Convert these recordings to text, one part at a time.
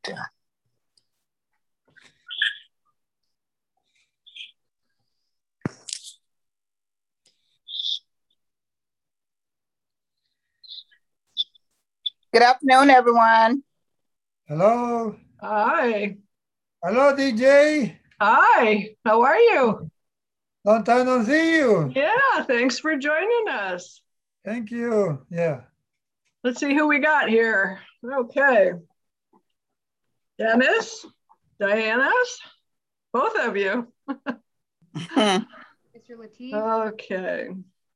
Good afternoon, everyone. Hello. Hi. Hello, DJ. Hi. How are you? Long time no see you. Yeah, thanks for joining us. Thank you. Yeah. Let's see who we got here. Okay. Dennis, Diana, both of you. Mr. Lateef. Okay.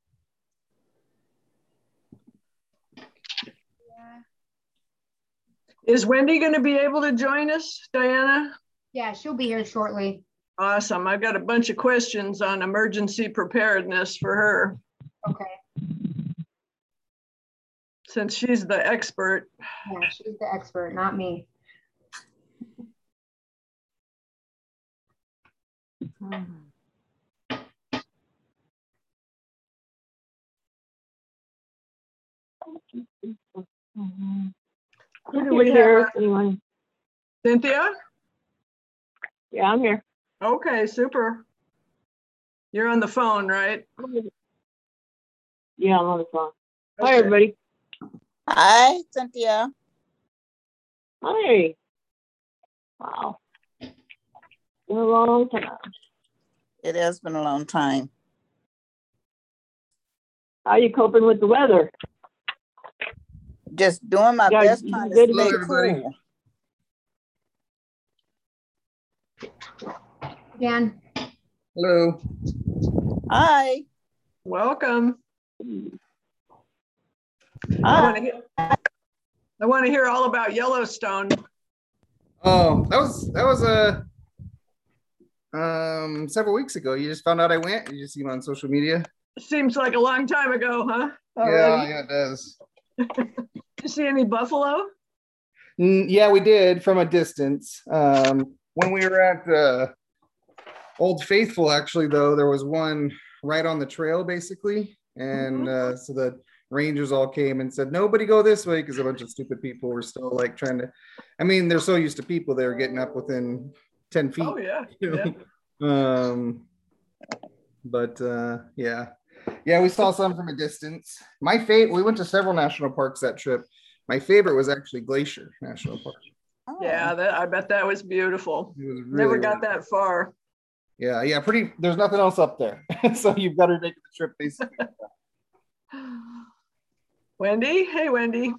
Is Wendy going to be able to join us, Diana? Yeah, she'll be here shortly. Awesome. I've got a bunch of questions on emergency preparedness for her. Okay. Since she's the expert. Yeah, she's the expert, not me. Who do we have? Anyone? Cynthia? Yeah, I'm here. Okay, super. You're on the phone, right? Yeah, I'm on the phone. Okay. Hi, everybody. Hi, Cynthia. Hi. Wow. Been a long time. It has been a long time. How are you coping with the weather? Just doing my Yeah, best you trying to good, stay everybody? cool. Dan. Hello. Hi. Welcome. Hi. I want to hear all about Yellowstone. Oh, that was several weeks ago. You just found out I went. You just seen it on social media. Seems like a long time ago, huh? Yeah, it does. Did you see any buffalo? Yeah, we did from a distance. When we were at Old Faithful, actually, though, there was one right on the trail, basically, and so the rangers all came and said, "Nobody go this way," because a bunch of stupid people were still like trying to. I mean, they're so used to people; they were getting up within 10 feet. Oh yeah. You know? But yeah, we saw some from a distance. We went to several national parks that trip. My favorite was actually Glacier National Park. Oh. Yeah, I bet that was beautiful. It was really, Never got that far. Yeah, pretty. There's nothing else up there, so you've got to make the trip basically. Wendy, hey Wendy.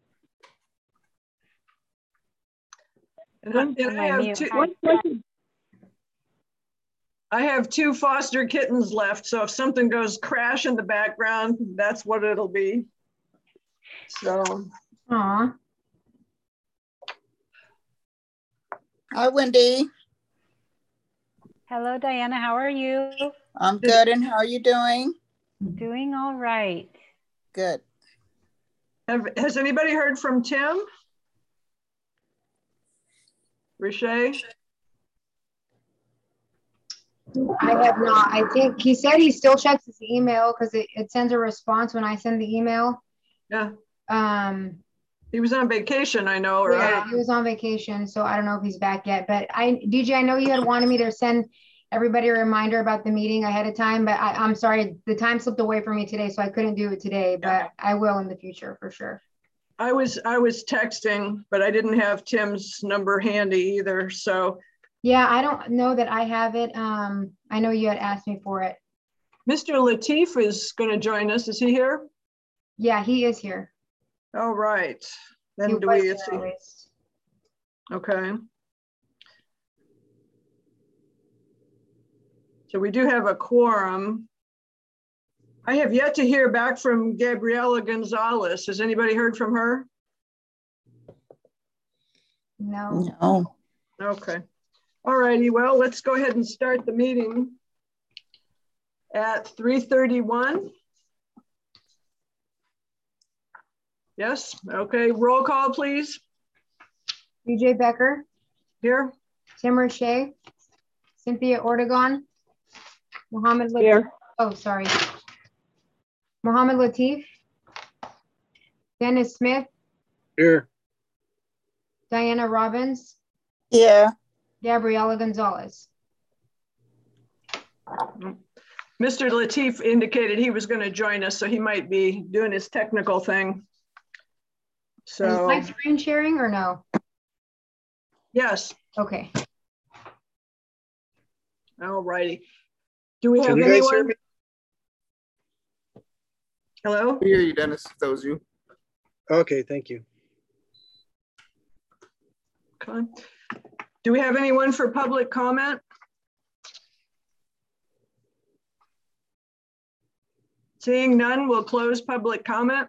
And I have two foster kittens left, so if something goes crash in the background, that's what it'll be. So. Aw. Hi, Wendy. Hello, Diana. How are you? I'm good, and how are you doing? Doing all right. Good. Has anybody heard from Tim? Riche? I have not. I think he said he still checks his email because it sends a response when I send the email. Yeah. He was on vacation, I know. Yeah, he was on vacation, so I don't know if he's back yet. But DJ, I know you had wanted me to send everybody a reminder about the meeting ahead of time, but I'm sorry, the time slipped away from me today, so I couldn't do it today, but I will in the future for sure. I was texting, but I didn't have Tim's number handy either, so. Yeah, I don't know that I have it. I know you had asked me for it. Mr. Lateef is going to join us. Is he here? Yeah, he is here. All right. Then do we see? Okay. So we do have a quorum. I have yet to hear back from Gabriela Gonzalez. Has anybody heard from her? No. No. Okay. All righty. Well, let's go ahead and start the meeting at 3:31. Yes. Okay. Roll call, please. DJ Becker. Here. Tim Riche. Cynthia Ortegon. Mohammed Lateef. Here. Oh, sorry. Mohammed Lateef. Dennis Smith. Here. Diana Robbins, Yeah. Gabriela Gonzalez. Mr. Latif indicated he was going to join us, so he might be doing his technical thing. Is So, my screen sharing or no? yes, Okay. all righty. Do we have Can you guys hear anyone? me? Hello? I hear you, Dennis, if that was you. Okay, thank you. Okay. Do we have anyone for public comment? Seeing none, we'll close public comment.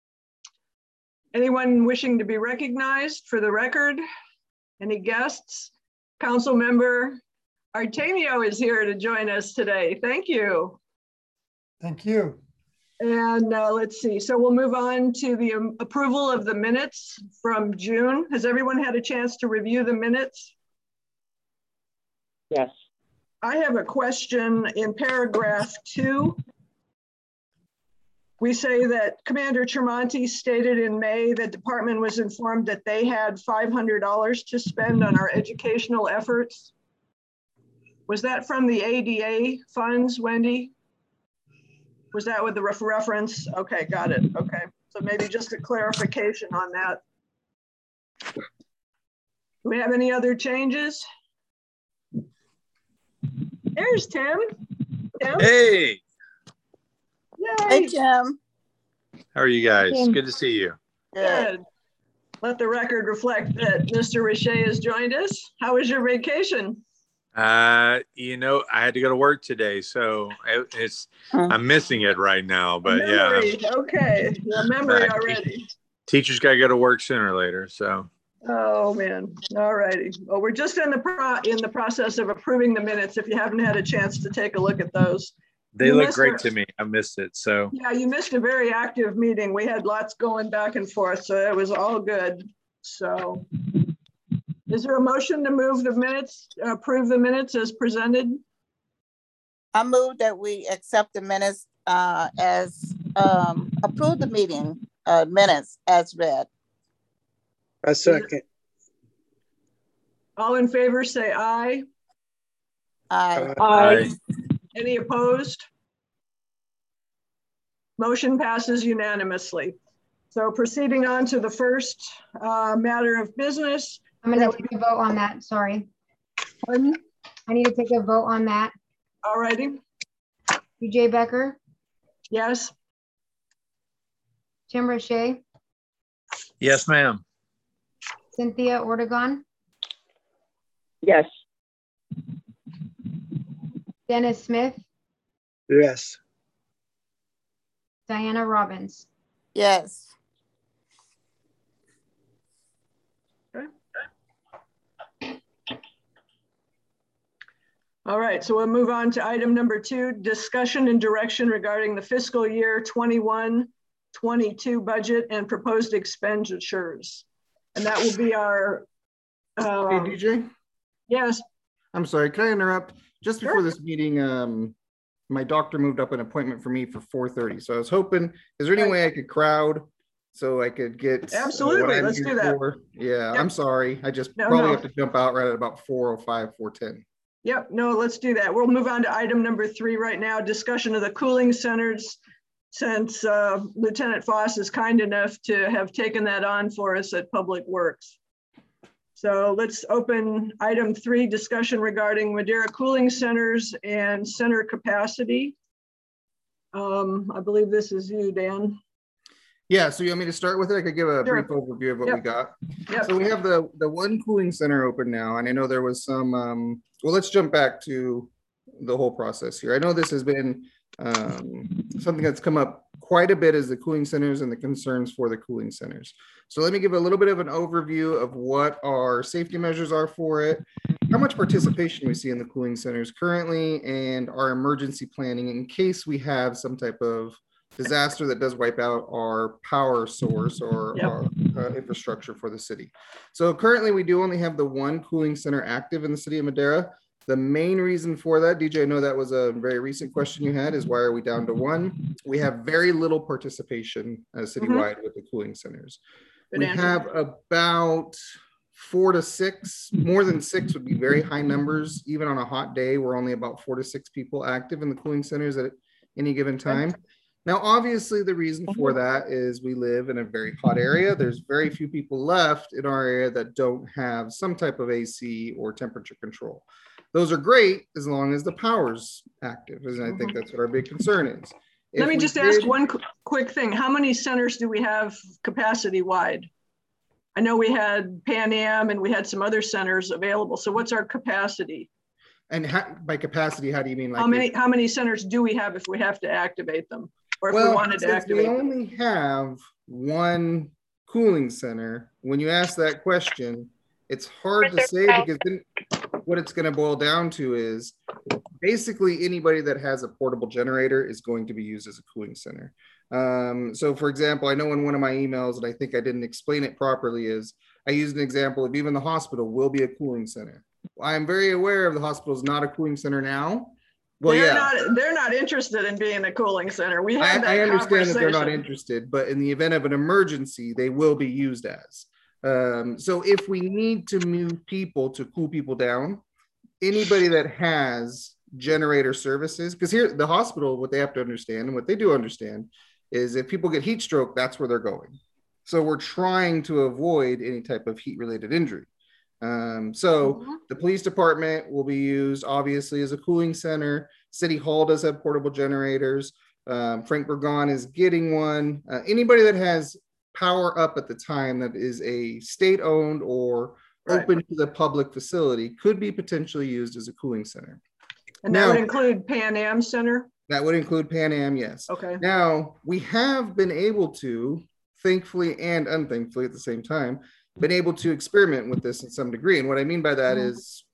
Anyone wishing to be recognized for the record? Any guests? Council member Artemio is here to join us today. Thank you. Thank you. And let's see, so we'll move on to the approval of the minutes from June. Has everyone had a chance to review the minutes? Yes. I have a question in paragraph 2. We say that Commander Tremonti stated in May the department was informed that they had $500 to spend on our educational efforts. Was that from the ADA funds, Wendy? Was that with the reference? Okay, got it. Okay, so maybe just a clarification on that. Do we have any other changes? There's Tim. Tim? Hey, Hey, Yay. Tim. how are you guys? Tim. Good to see you. Good. Good. Let the record reflect that Mr. Richer has joined us. How was your vacation? You know, I had to go to work today, so I'm missing it right now. But Memory. Okay, a memory Back. already. teachers got to go to work sooner or later. So Oh man, all righty. Well, we're just in the process of approving the minutes. If you haven't had a chance to take a look at those. they You look missed great it. to me. I missed it. So Yeah, you missed a very active meeting. We had lots going back and forth, so it was all good. So is there a motion to move the minutes, approve the minutes as presented? I move that we accept the minutes as approve the meeting minutes as read. A second. All in favor, say aye. Aye. Aye. Any opposed? Motion passes unanimously. So proceeding on to the first matter of business. I'm gonna take a vote on that, sorry. Pardon? I need to take a vote on that. All righty. DJ Becker, Yes. Tim Richer, yes, ma'am. Cynthia Ortegon, Yes. Dennis Smith, Yes. Diana Robbins. Yes. All right, so we'll move on to item number 2, discussion and direction regarding the fiscal year 21-22 budget and proposed expenditures. And that will be our, Hey, DJ, yes, I'm sorry, can I interrupt? Just before Sure. this meeting, my doctor moved up an appointment for me for 4:30. So I was hoping, is there any way I could crowd so I could get Absolutely, what I'm let's here do that. for? Yeah, Yep. I'm sorry. I just No, probably no. have to jump out right at about 4:05, 4:10. Yep, no, let's do that. We'll move on to item number 3 right now, discussion of the cooling centers, since Lieutenant Foss is kind enough to have taken that on for us at Public Works. So let's open item 3, discussion regarding Madera cooling centers and center capacity. I believe this is you, Dan. Yeah, so you want me to start with it? I could give a Sure. brief overview of what Yep. we got. Yep. So we have the one cooling center open now, and I know there was some, well, let's jump back to the whole process here. I know this has been something that's come up quite a bit, is the cooling centers and the concerns for the cooling centers. So let me give a little bit of an overview of what our safety measures are for it, how much participation we see in the cooling centers currently, and our emergency planning in case we have some type of disaster that does wipe out our power source or Yep. our infrastructure for the city. So currently we do only have the one cooling center active in the city of Madera. The main reason for that, DJ, I know that was a very recent question you had, is why are we down to one? We have very little participation citywide with the cooling centers. Good We answer. have about 4 to 6, more than 6 would be very high numbers. Even on a hot day, we're only about 4 to 6 people active in the cooling centers at any given time. Now, obviously, the reason for that is we live in a very hot area. There's very few people left in our area that don't have some type of AC or temperature control. Those are great as long as the power's active, and I think that's what our big concern is. Let me just ask one quick thing. How many centers do we have capacity-wide? I know we had Pan Am and we had some other centers available. So what's our capacity? And by capacity, how do you mean? Like how many centers do we have if we have to activate them? Or if we wanted to activate them? We only have one cooling center. When you ask that question, it's hard to say, because then what it's going to boil down to is basically anybody that has a portable generator is going to be used as a cooling center. So for example, I know in one of my emails, and I think I didn't explain it properly, is I used an example of even the hospital will be a cooling center. I am very aware of the hospital is not a cooling center now. Well, they're not interested in being a cooling center. We had that I understand that they're not interested, but in the event of an emergency, they will be used as. So if we need to move people to cool people down, anybody that has generator services, because here the hospital, what they have to understand and what they do understand is if people get heat stroke, that's where they're going. So we're trying to avoid any type of heat related injury. The police department will be used obviously as a cooling center. City Hall does have portable generators. Frank Burgon is getting one. Anybody that has power up at the time that is a state owned or open to the public facility could be potentially used as a cooling center. And that would include Pan Am Center? That would include Pan Am, yes. Okay. Now, we have been able to, thankfully and unthankfully at the same time, been able to experiment with this in some degree. And what I mean by that is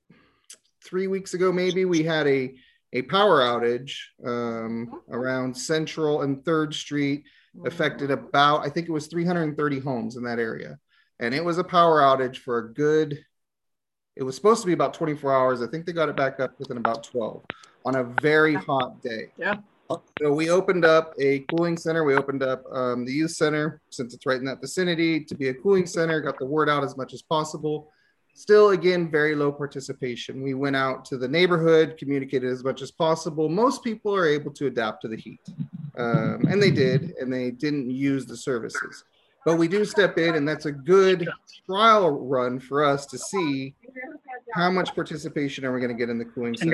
3 weeks ago, maybe we had a power outage around Central and 3rd Street, affected about, I think it was 330 homes in that area. And it was a power outage for a good, it was supposed to be about 24 hours. I think they got it back up within about 12 on a very hot day. Yeah. So we opened up a cooling center. We opened up the youth center, since it's right in that vicinity, to be a cooling center, got the word out as much as possible. Still, again, very low participation. We went out to the neighborhood, communicated as much as possible. Most people are able to adapt to the heat. And they did, and they didn't use the services. But we do step in, and that's a good trial run for us to see how much participation are we going to get in the cooling center.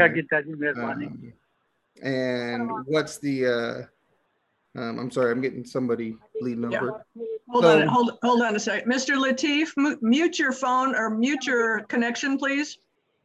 And what's the, I'm sorry, I'm getting somebody bleeding over. Hold on a second. Mr. Latif, mute your phone or mute your connection, please.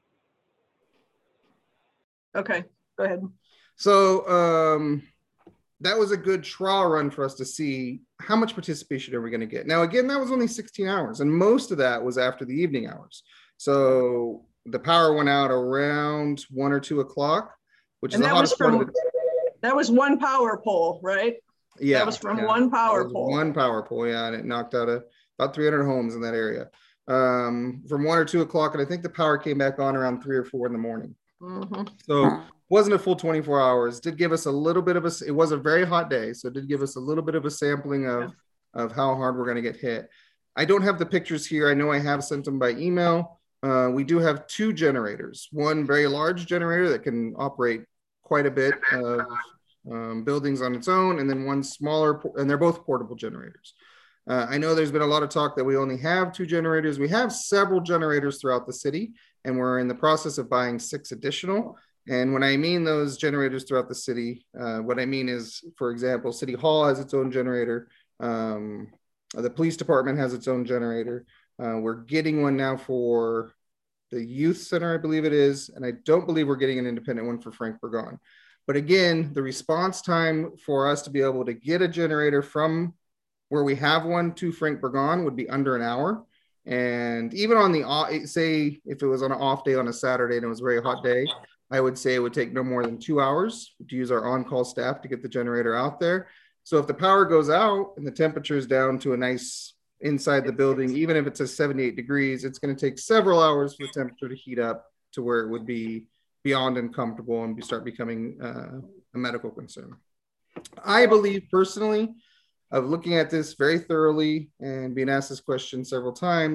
Okay, go ahead. So that was a good trial run for us to see how much participation are we going to get. Now, again, that was only 16 hours, and most of that was after the evening hours. So the power went out around 1 or 2 o'clock, which is the hottest part of the day. That was one power pole, right? Yeah. That was from one power pole. One power pole, yeah, and it knocked out about 300 homes in that area. From 1 or 2 o'clock, and I think the power came back on around 3 or 4 in the morning. So wasn't a full 24 hours. Did give us a little bit of it was a very hot day, so it did give us a little bit of a sampling of how hard we're going to get hit. I don't have the pictures here. I know I have sent them by email. We do have 2 generators, one very large generator that can operate quite a bit of buildings on its own, and then one smaller, and they're both portable generators. I know there's been a lot of talk that we only have 2 generators. We have several generators throughout the city, and we're in the process of buying 6 additional. And when I mean those generators throughout the city, what I mean is, for example, City Hall has its own generator. The police department has its own generator. We're getting one now for the youth center, I believe it is. And I don't believe we're getting an independent one for Frank Burgon. But again, the response time for us to be able to get a generator from where we have one to Frank Burgon would be under an hour. And even on the, say, if it was on an off day on a Saturday and it was a very hot day, I would say it would take no more than 2 hours to use our on-call staff to get the generator out there. So if the power goes out and the temperature is down to a nice inside the building, even if it's at 78 degrees, it's going to take several hours for the temperature to heat up to where it would be beyond uncomfortable and start becoming a medical concern. I believe personally, of looking at this very thoroughly and being asked this question several times,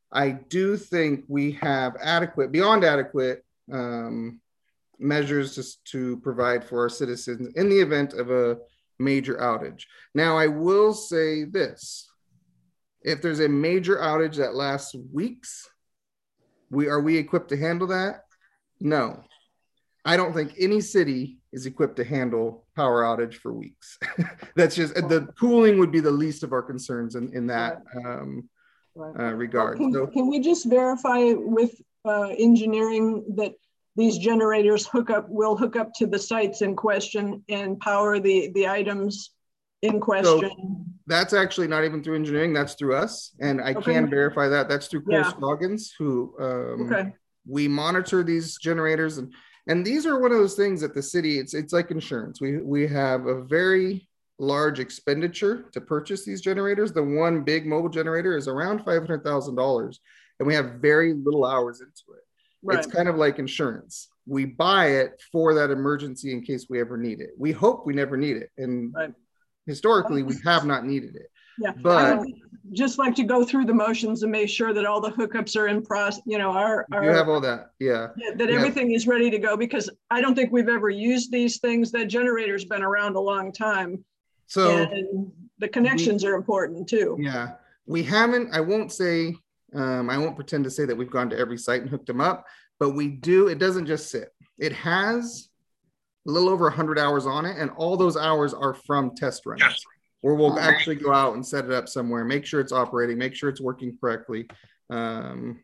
I do think we have beyond adequate measures to provide for our citizens in the event of a major outage. Now, I will say this. If there's a major outage that lasts weeks, are we equipped to handle that? No. I don't think any city is equipped to handle power outage for weeks. That's just, the cooling would be the least of our concerns in that regard. Well, can we just verify with engineering that these generators will hook up to the sites in question and power the items in question? So that's actually not even through engineering, that's through us. And I can verify that. That's through Cole Scoggins, who we monitor these generators. And these are one of those things that the city, it's like insurance. We have a very large expenditure to purchase these generators. The one big mobile generator is around $500,000, and we have very little hours into it. Right. It's kind of like insurance. We buy it for that emergency in case we ever need it. We hope we never need it. And historically, we have not needed it. Yeah, but I would just like to go through the motions and make sure that all the hookups are in process, you have all that, that everything is ready to go, because I don't think we've ever used these things. That generator's been around a long time. So and the connections are important too. Yeah, we haven't, I won't pretend to say that we've gone to every site and hooked them up, but we do. It doesn't just sit. It has a little over 100 hours on it, and all those hours are from test runs. Where we'll actually go out and set it up somewhere, make sure it's operating, make sure it's working correctly, and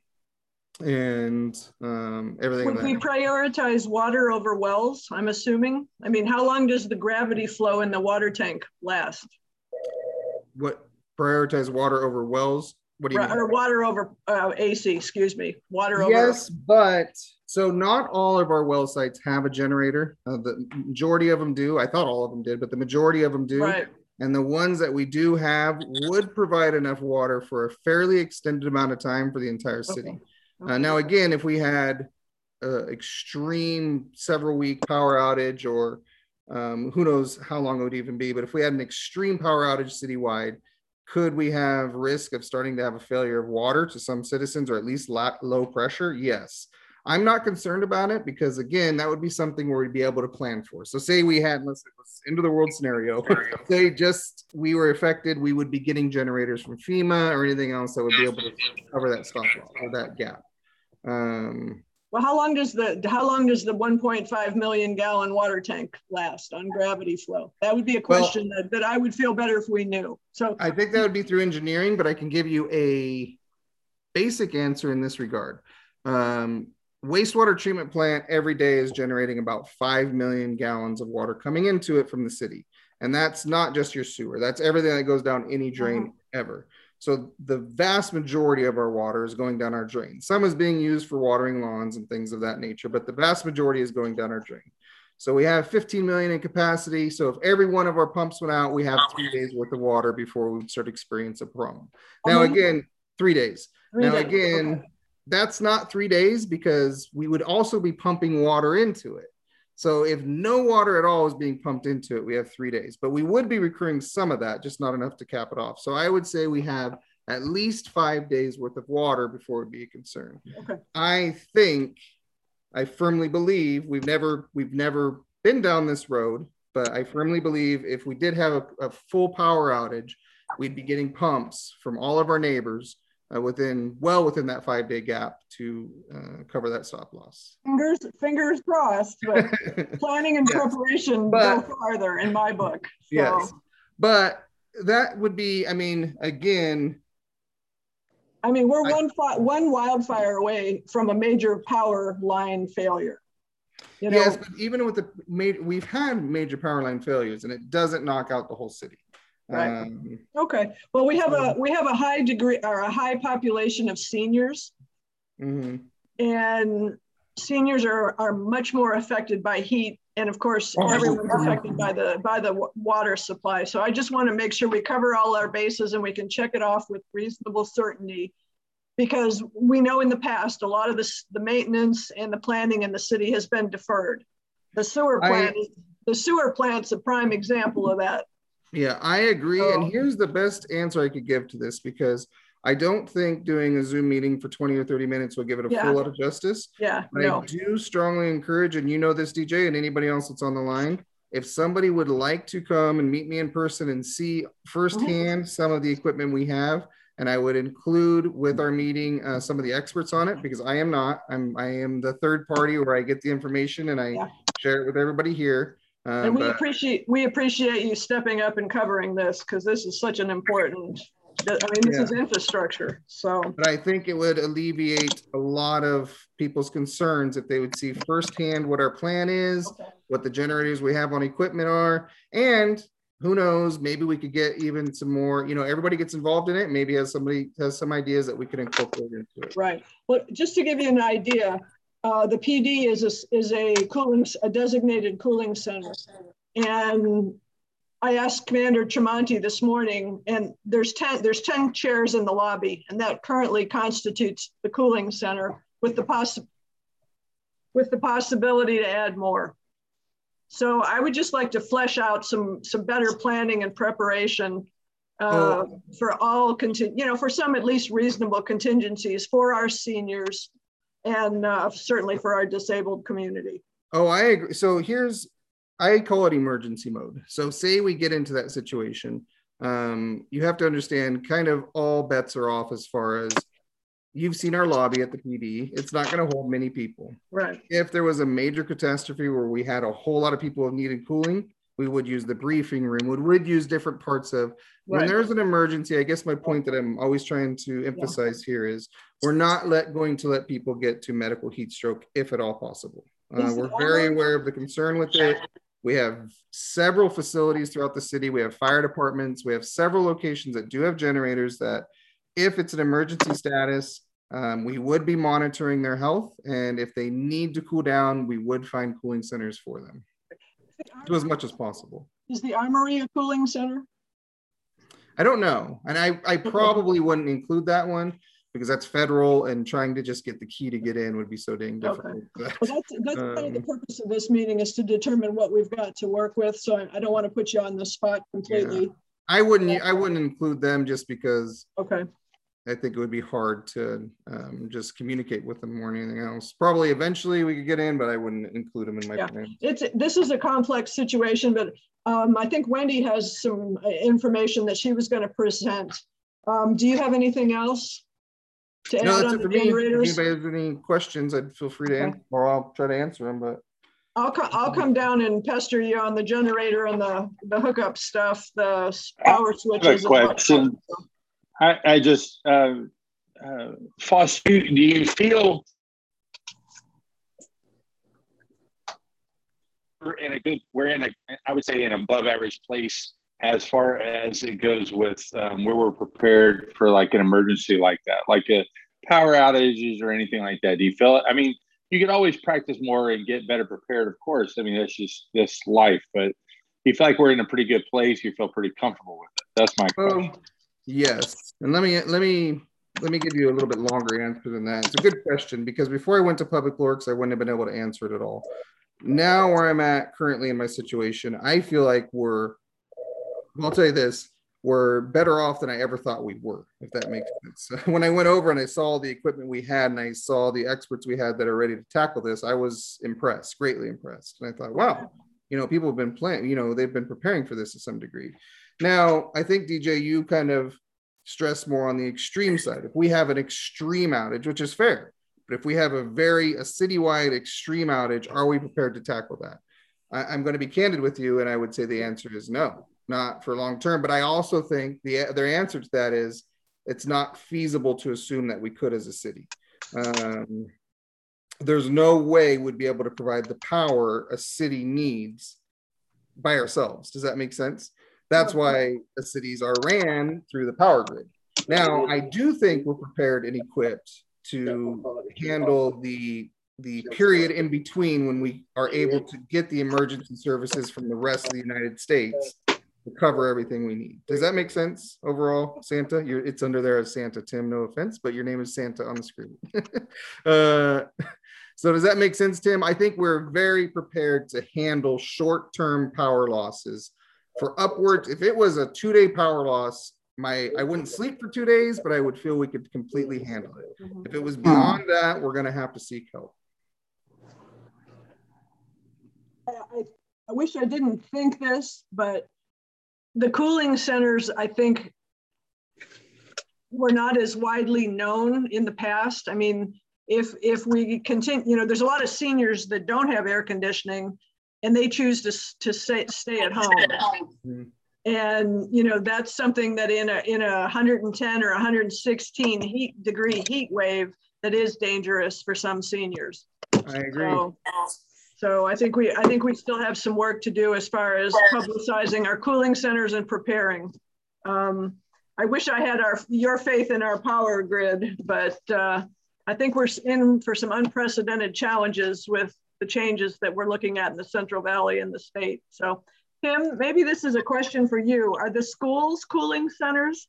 everything. Would we prioritize water over wells, I'm assuming? I mean, how long does the gravity flow in the water tank last? What, prioritize water over wells? What do you mean? Or water over AC, excuse me. Water over. Yes, but so not all of our well sites have a generator. The majority of them do. I thought all of them did, but the majority of them do. Right. And the ones that we do have would provide enough water for a fairly extended amount of time for the entire city. Okay. Now, again, if we had extreme several week power outage, or who knows how long it would even be, but if we had an extreme power outage citywide, could we have risk of starting to have a failure of water to some citizens, or at least low pressure? Yes. I'm not concerned about it, because again, that would be something where we'd be able to plan for. So say we had, let's end of the world scenario, say just we were affected, we would be getting generators from FEMA or anything else that would be able to cover that stop loss or that gap. Well, how long does the 1.5 million gallon water tank last on gravity flow? That would be a question that I would feel better if we knew. So I think that would be through engineering, but I can give you a basic answer in this regard. Wastewater treatment plant every day is generating about 5 million gallons of water coming into it from the city. And that's not just your sewer. That's everything that goes down any drain ever. So the vast majority of our water is going down our drain. Some is being used for watering lawns and things of that nature, but the vast majority is going down our drain. So we have 15 million in capacity. So if every one of our pumps went out, we have 3 days worth of water before we would start experiencing a problem. Now, again, 3 days. That's not 3 days, because we would also be pumping water into it. So if no water at all is being pumped into it, we have 3 days, but we would be recurring some of that, just not enough to cap it off. So I would say we have at least 5 days worth of water before it would be a concern. Okay. I firmly believe we've never been down this road, but I firmly believe if we did have a full power outage, we'd be getting pumps from all of our neighbors within that 5 day gap to cover that stop loss. Fingers crossed, but planning and preparation go farther in my book. So. Yes, but that would be, again. We're one wildfire away from a major power line failure. Yes, but even with we've had major power line failures, and it doesn't knock out the whole city. Right. Okay. Well, we have a high degree, or a high population of seniors, and seniors are much more affected by heat, and of course, everyone's affected by the water supply. So I just want to make sure we cover all our bases and we can check it off with reasonable certainty, because we know in the past a lot of the maintenance and the planning in the city has been deferred. The sewer plant's a prime example of that. Yeah, I agree. And here's the best answer I could give to this, because I don't think doing a Zoom meeting for 20 or 30 minutes will give it a Yeah. full lot of justice. Yeah, But no. I do strongly encourage, and you know this, DJ, and anybody else that's on the line, if somebody would like to come and meet me in person and see firsthand some of the equipment we have, and I would include with our meeting some of the experts on it, because I am not. I am the third party where I get the information and I share it with everybody here. And we appreciate you stepping up and covering this, because this is such an important, I mean, this is infrastructure. So, but I think it would alleviate a lot of people's concerns if they would see firsthand what our plan is, what the generators we have on equipment are, and who knows, maybe we could get even some more, you know, everybody gets involved in it. Maybe somebody has some ideas that we could incorporate into it. Right. Well, just to give you an idea, the PD is a designated cooling center. And I asked Commander Tremonti this morning, and there's 10 chairs in the lobby, and that currently constitutes the cooling center with the possibility to add more. So I would just like to flesh out some better planning and preparation for all, for some at least reasonable contingencies for our seniors and certainly for our disabled community. Oh, I agree. So I call it emergency mode. So say we get into that situation, you have to understand kind of all bets are off as far as you've seen our lobby at the PD. It's not going to hold many people. Right. If there was a major catastrophe where we had a whole lot of people who needed cooling, we would use the briefing room, we would use different parts of, when there's an emergency, I guess my point that I'm always trying to emphasize here is we're not going to let people get to medical heat stroke if at all possible. We're very aware of the concern with it. We have several facilities throughout the city. We have fire departments. We have several locations that do have generators that if it's an emergency status, we would be monitoring their health. And if they need to cool down, we would find cooling centers for them. Do as much as possible. Is the Armory a cooling center? I don't know. And I probably wouldn't include that one because that's federal, and trying to just get the key to get in would be so dang difficult. Okay. Well, that's kind of the purpose of this meeting, is to determine what we've got to work with. So I don't want to put you on the spot completely. Yeah. I wouldn't include them just because I think it would be hard to just communicate with them more than anything else. Probably eventually we could get in, but I wouldn't include them in my plan. This is a complex situation, but I think Wendy has some information that she was going to present. Do you have anything else to add on the generators? If anybody has any questions, I'd feel free to answer, or I'll try to answer them. But I'll come down and pester you on the generator and the hookup stuff, the power switches. I have a question. I just, Foster, do you feel we're in I would say an above average place as far as it goes with where we're prepared for like an emergency like that, like a power outages or anything like that? Do you feel it? I mean, you can always practice more and get better prepared, of course. I mean, that's just this life, but you feel like we're in a pretty good place. You feel pretty comfortable with it. That's my question. Yes, and let me give you a little bit longer answer than that. It's a good question because before I went to Public Works, I wouldn't have been able to answer it at all. Now, where I'm at currently in my situation, I feel like I'll tell you this, we're better off than I ever thought we were, if that makes sense. When I went over and I saw the equipment we had and I saw the experts we had that are ready to tackle this, I was impressed, greatly impressed. And I thought, wow, people have been planning, they've been preparing for this to some degree. Now, I think, DJ, you kind of stress more on the extreme side. If we have an extreme outage, which is fair, but if we have a citywide extreme outage, are we prepared to tackle that? I'm going to be candid with you, and I would say the answer is no, not for long term. But I also think their answer to that is it's not feasible to assume that we could as a city. There's no way we'd be able to provide the power a city needs by ourselves. Does that make sense? That's why the cities are ran through the power grid. Now, I do think we're prepared and equipped to handle the period in between when we are able to get the emergency services from the rest of the United States to cover everything we need. Does that make sense overall, Santa? It's under there as Santa, Tim, no offense, but your name is Santa on the screen. So does that make sense, Tim? I think we're very prepared to handle short-term power losses for upwards. If it was a 2-day power loss, I wouldn't sleep for 2 days, but I would feel we could completely handle it. If it was beyond that, we're going to have to seek help. I wish I didn't think this, but the cooling centers, I think, were not as widely known in the past. I mean, if we continue, you know, there's a lot of seniors that don't have air conditioning and they choose to stay at home. Mm-hmm. And, you know, that's something that in a 110 or 116 degree heat wave that is dangerous for some seniors. I agree. So I think we still have some work to do as far as publicizing our cooling centers and preparing. I wish I had your faith in our power grid, but I think we're in for some unprecedented challenges with the changes that we're looking at in the Central Valley and the state. So Tim, maybe this is a question for you. Are the schools cooling centers?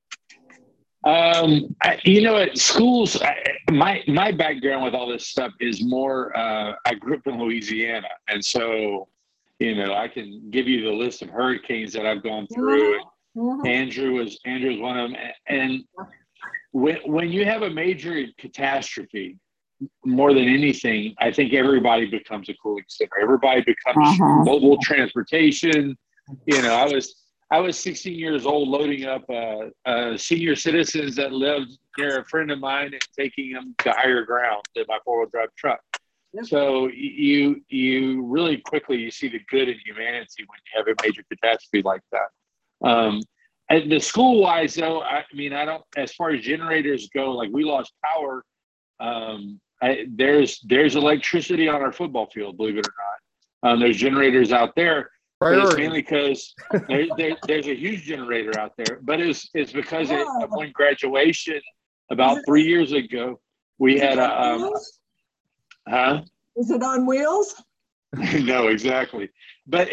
You know, at schools, my background with all this stuff is more, I grew up in Louisiana. And so, you know, I can give you the list of hurricanes that I've gone through. Mm-hmm. Andrew was one of them. And when you have a major catastrophe, more than anything, I think everybody becomes a cooling center. Everybody becomes mobile transportation. You know, I was 16 years old loading up senior citizens that lived near a friend of mine and taking them to higher ground in my 4-wheel drive truck. Yep. So you really quickly, you see the good in humanity when you have a major catastrophe like that. And the school-wise, though, I mean, I don't, as far as generators go, like we lost power. There's electricity on our football field, believe it or not. There's generators out there. But it's mainly because there's a huge generator out there. But it's because at one graduation about 3 years ago, we had Is it on wheels? No, exactly. But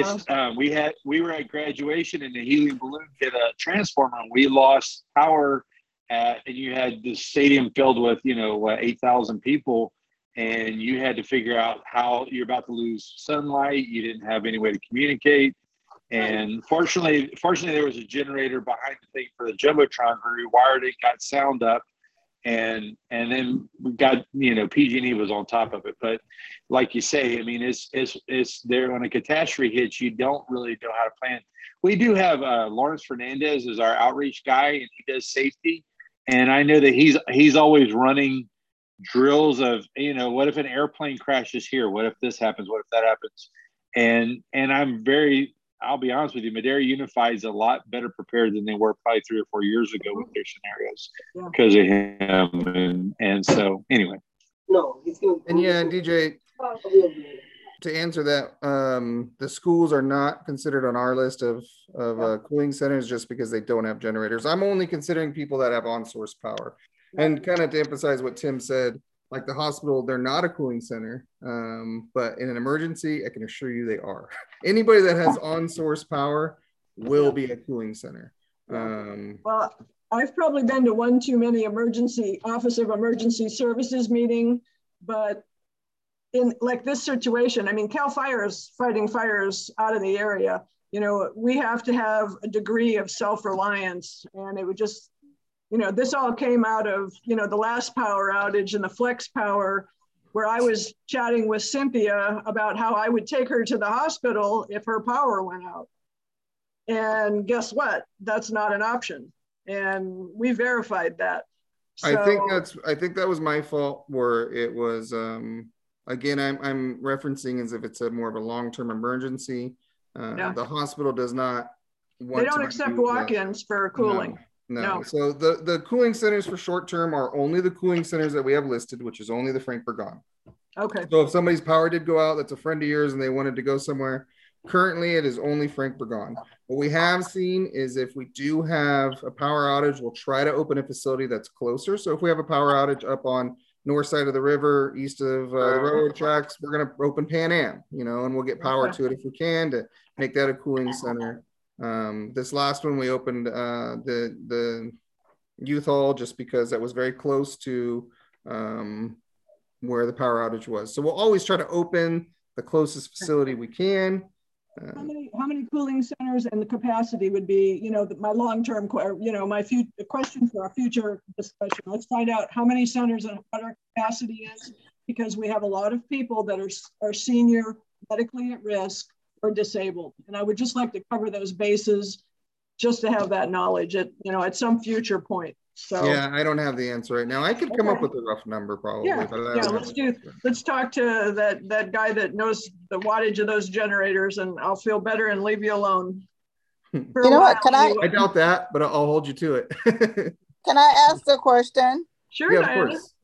we were at graduation and the helium balloon hit a transformer and we lost power. And you had the stadium filled with 8,000 people. And you had to figure out how you're about to lose sunlight. You didn't have any way to communicate. And fortunately, there was a generator behind the thing for the Jumbotron where we wired it, got sound up, and then we got, PG&E was on top of it. But like you say, I mean, it's there when a catastrophe hits, you don't really know how to plan. We do have Lawrence Fernandez as our outreach guy, and he does safety. And I know that he's always running drills of, what if an airplane crashes here? What if this happens? What if that happens? And I'll be honest with you, Madera Unified is a lot better prepared than they were probably 3 or 4 years ago with their scenarios because of him. And so anyway. And yeah, DJ, to answer that, the schools are not considered on our list of cooling centers just because they don't have generators. I'm only considering people that have on-source power. And kind of to emphasize what Tim said, like the hospital, they're not a cooling center, but in an emergency, I can assure you they are. Anybody that has on-source power will be a cooling center. Well, I've probably been to one too many Office of Emergency Services meeting, but in like this situation, I mean, CAL FIRE is fighting fires out of the area. We have to have a degree of self-reliance, and it would just, this all came out of, the last power outage and the flex power, where I was chatting with Cynthia about how I would take her to the hospital if her power went out. And guess what? That's not an option. And we verified that. So, I think that was my fault, where it was, again, I'm referencing as if it's more of a long-term emergency. The hospital does not want They don't accept walk-ins for cooling. No. So the cooling centers for short term are only the cooling centers that we have listed, which is only the Frank Burgon. Okay. So if somebody's power did go out, that's a friend of yours, and they wanted to go somewhere, currently it is only Frank Burgon. What we have seen is if we do have a power outage, we'll try to open a facility that's closer. So if we have a power outage up on north side of the river, east of the railroad tracks, we're going to open Pan Am, and we'll get power to it if we can to make that a cooling center. This last one we opened the youth hall just because that was very close to where the power outage was. So we'll always try to open the closest facility we can. How many cooling centers and the capacity would be, my long-term, my question for our future discussion. Let's find out how many centers and what our capacity is, because we have a lot of people that are senior, medically at risk, or disabled. And I would just like to cover those bases just to have that knowledge at some future point. So yeah, I don't have the answer right now. I could come up with a rough number probably. Yeah, but let's talk to that guy that knows the wattage of those generators, and I'll feel better and leave you alone. You know what? I doubt that, but I'll hold you to it. Can I ask a question? Sure, yeah, of Diana. course.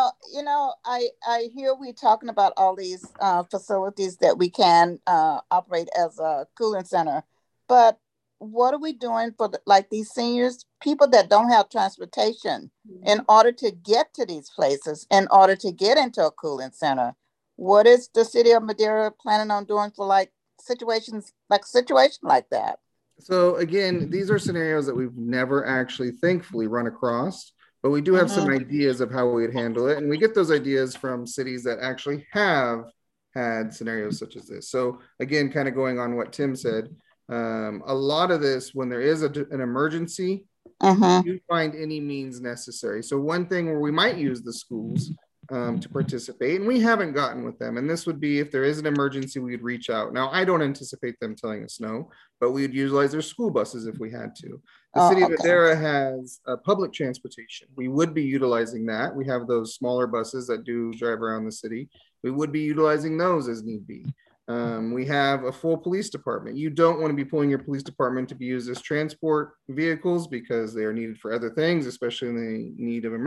I hear we talking about all these facilities that we can operate as a cooling center, but what are we doing for these seniors, people that don't have transportation, in order to get to these places, in order to get into a cooling center? What is the city of Madera planning on doing for situations like that? So again, these are scenarios that we've never actually thankfully run across, but we do have some ideas of how we would handle it. And we get those ideas from cities that actually have had scenarios such as this. So again, kind of going on what Tim said, a lot of this, when there is an emergency, you find any means necessary. So one thing where we might use the schools to participate, and we haven't gotten with them, and this would be if there is an emergency, we'd reach out. Now, I don't anticipate them telling us no, but we'd utilize their school buses if we had to. The city of Madera has public transportation. We would be utilizing that. We have those smaller buses that do drive around the city. We would be utilizing those as need be. We have a full police department. You don't want to be pulling your police department to be used as transport vehicles because they are needed for other things, especially in the need of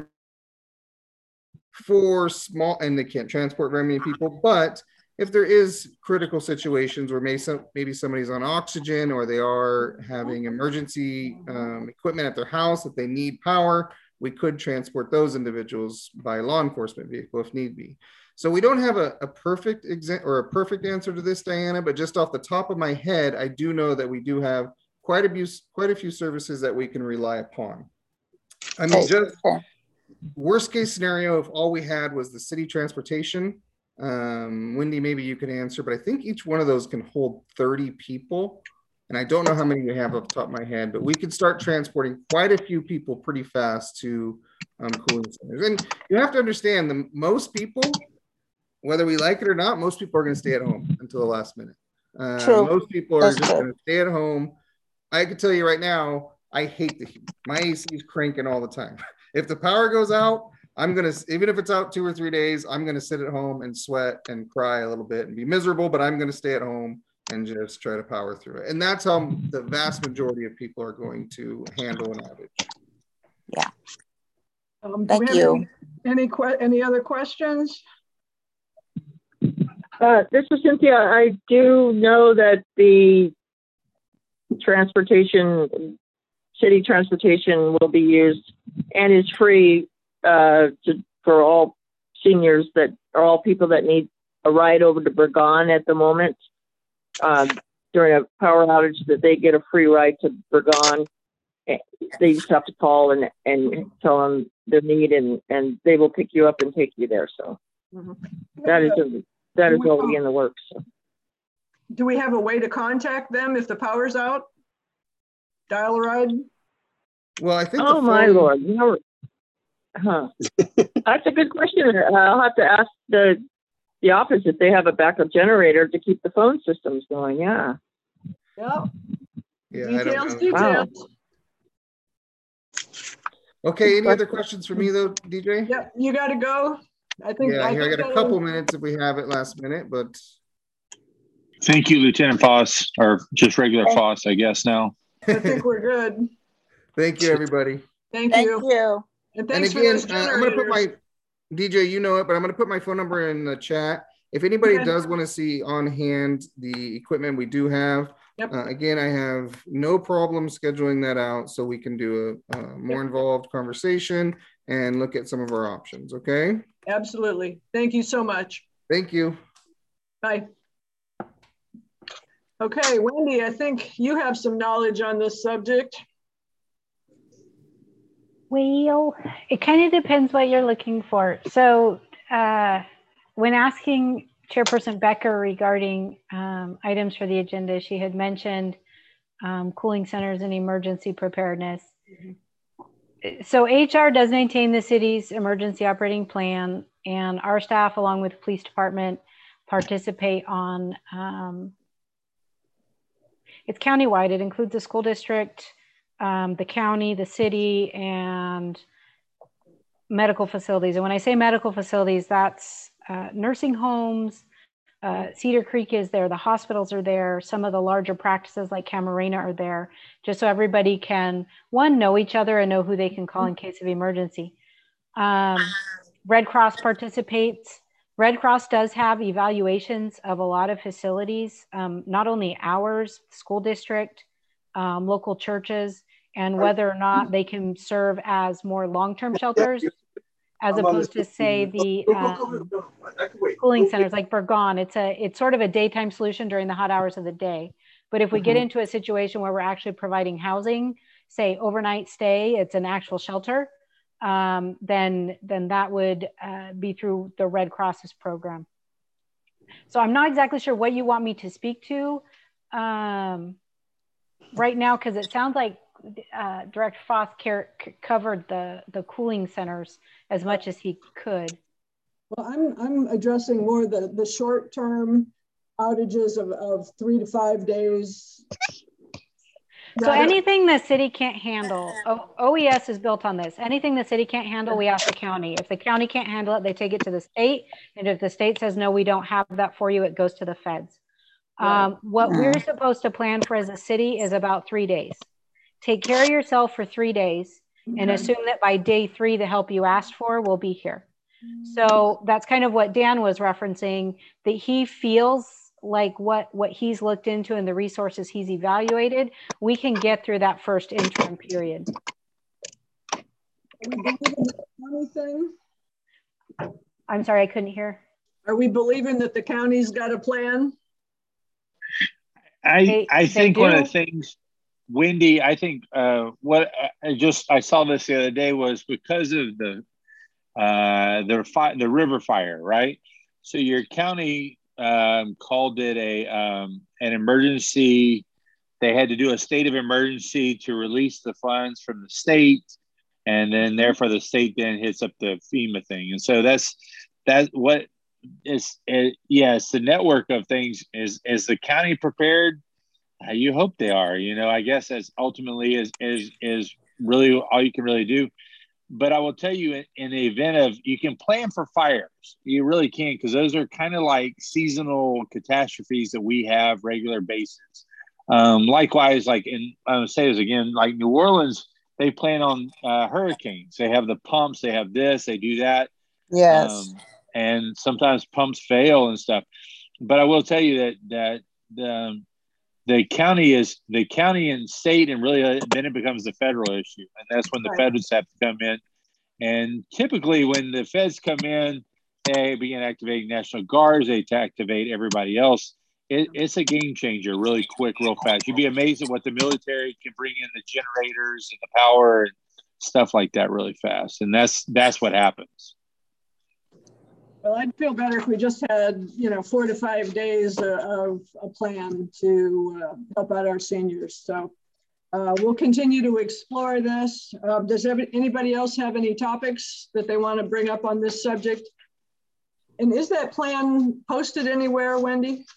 for small, and they can't transport very many people. But if there is critical situations where maybe somebody's on oxygen, or they are having emergency equipment at their house that they need power, we could transport those individuals by law enforcement vehicle if need be. So we don't have a perfect answer to this, Diana, but just off the top of my head, I do know that we do have quite a few services that we can rely upon. I mean, just worst case scenario, if all we had was the city transportation, Wendy, maybe you can answer, but I think each one of those can hold 30 people. And I don't know how many we have off the top of my head, but we could start transporting quite a few people pretty fast to cooling centers. And you have to understand that most people, whether we like it or not, most people are going to stay at home until the last minute. Most people are just going to stay at home. I can tell you right now, I hate the heat. My AC is cranking all the time. If the power goes out, even if it's out 2 or 3 days, I'm going to sit at home and sweat and cry a little bit and be miserable, but I'm going to stay at home and just try to power through it. And that's how the vast majority of people are going to handle an outage. Yeah. Thank you. Any other questions? This is Cynthia. I do know that the city transportation will be used and is free for all seniors that are all people that need a ride over to Burgon at the moment. During a power outage, that they get a free ride to Burgon. They just have to call and tell them their need, and they will pick you up and take you there. So that is already in the works. So. Do we have a way to contact them if the power's out? Dial a ride? Well, I think. Oh my Lord! No. Huh. That's a good question. I'll have to ask the office if they have a backup generator to keep the phone systems going. Yeah. Yep. Yeah. Details. Wow. Okay. Any other questions for me though, DJ? Yep. You got to go. I think. Yeah. I got a couple minutes if we have it last minute, but. Thank you, Lieutenant Foss, or just regular Foss, I guess now. I think we're good. Thank you, everybody. Thank you. And again, I'm going to put my, DJ, you know it, but I'm going to put my phone number in the chat. If anybody does want to see on hand the equipment we do have, again, I have no problem scheduling that out so we can do a more involved conversation and look at some of our options, okay? Absolutely. Thank you so much. Thank you. Bye. Okay, Wendy, I think you have some knowledge on this subject. Well, it kind of depends what you're looking for. So when asking Chairperson Becker regarding items for the agenda. She had mentioned cooling centers and emergency preparedness. So HR does maintain the city's emergency operating plan, and our staff, along with the police department, participate on, it's countywide. It includes the school district, the county, the city, and medical facilities. And when I say medical facilities, that's nursing homes, Cedar Creek is there, the hospitals are there, some of the larger practices like Camarena are there, just so everybody can, one, know each other and know who they can call in case of emergency. Red Cross participates. Red Cross does have evaluations of a lot of facilities, not only ours, school district, local churches, and whether or not they can serve as more long-term shelters, as opposed to, say, the cooling centers like Burgon. It's sort of a daytime solution during the hot hours of the day. But if we get into a situation where we're actually providing housing, say overnight stay, it's an actual shelter, then that would be through the Red Cross's program. So I'm not exactly sure what you want me to speak to right now, because it sounds like Director Frost covered the cooling centers as much as he could. Well, I'm addressing more the short-term outages of 3 to 5 days. So anything the city can't handle, OES is built on this. Anything the city can't handle, we ask the county. If the county can't handle it, they take it to the state. And if the state says, no, we don't have that for you, it goes to the feds. What we're supposed to plan for as a city is about 3 days. Take care of yourself for 3 days and assume that by day 3, the help you asked for will be here. So that's kind of what Dan was referencing, that he feels like what he's looked into and the resources he's evaluated, we can get through that first interim period. Are we believing the county thing? I'm sorry, I couldn't hear. Are we believing that the county's got a plan? I think one of the things, Wendy, I think what I saw this the other day was because of the river fire, right? So your county called it an emergency. They had to do a state of emergency to release the funds from the state, and then therefore the state then hits up the FEMA thing. And so that's what is. Yes, the network of things is the county prepared. You hope they are. I guess that's ultimately is really all you can really do. But I will tell you, in the event of, you can plan for fires. You really can, because those are kind of like seasonal catastrophes that we have regular basis. Likewise, like I'm going to say this again, like New Orleans, they plan on hurricanes. They have the pumps, they have this, they do that. Yes. And sometimes pumps fail and stuff. But I will tell you that the county and state, and really then it becomes the federal issue. And that's when the feds have to come in. And typically when the feds come in, they begin activating National Guards, they activate everybody else. It's a game changer really quick, real fast. You'd be amazed at what the military can bring in, the generators and the power and stuff like that really fast. And that's what happens. Well, I'd feel better if we just had, 4 to 5 days of a plan to help out our seniors. So we'll continue to explore this. Does anybody else have any topics that they want to bring up on this subject? And is that plan posted anywhere, Wendy?